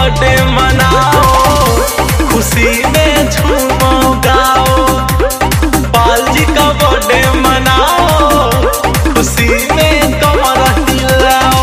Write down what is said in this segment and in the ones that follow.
Birthday मनाओ, खुशी में झूमो गाओ। पाल जी का बर्थडे मनाओ, खुशी में कमर हिलाओ।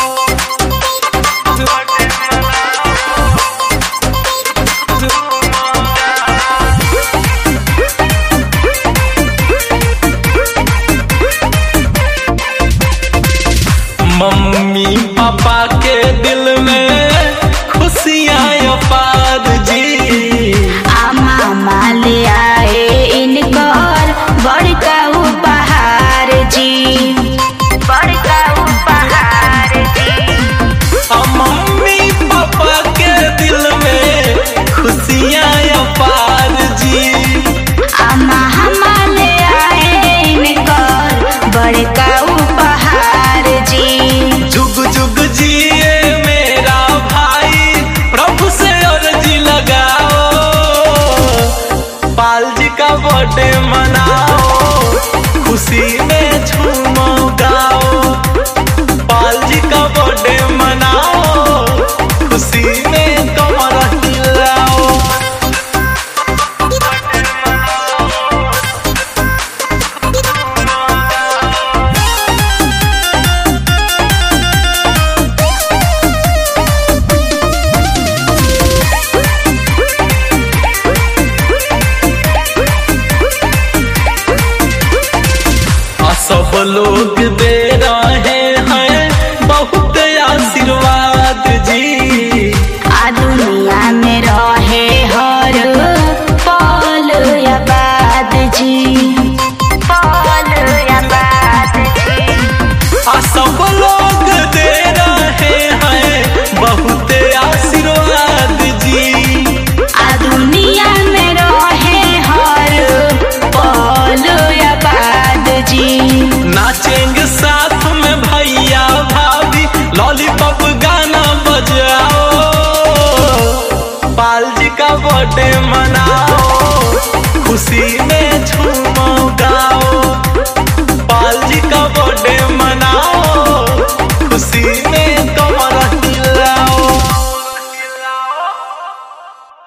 मम्मी पापा के दिल में खुशियाँ अपार जी। मामा ले आए इनकर बड़का उपहार जी, बड़का उपहार जी। मम्मी पापा के दिल में खुशियाँ अपार जी। मामा ले आए इनकर बड़का उपहार जी। जुग जुग जिए मेरा भाई, प्रभु से अर्जी लगाओ। पाल जी का बर्थडे मनाओ, खुशी में झूमो गाओ। पाल जी का बर्थडे मनाओ, खुशी में कमर हिलाओ। सब लोग दे रहे हैं बहुत आशीर्वाद जी। दुनिया में रहे हर पल आबाद जी, पल आबाद जी। सब लोग दे रहे हैं बहुत आशीर्वाद जी। दुनिया में रहे हर पल आबाद जी। नाचेंगे साथ में भैया भाभी, लॉलीपॉप गाना बजाओ। पाल जी का बर्थडे मनाओ, खुशी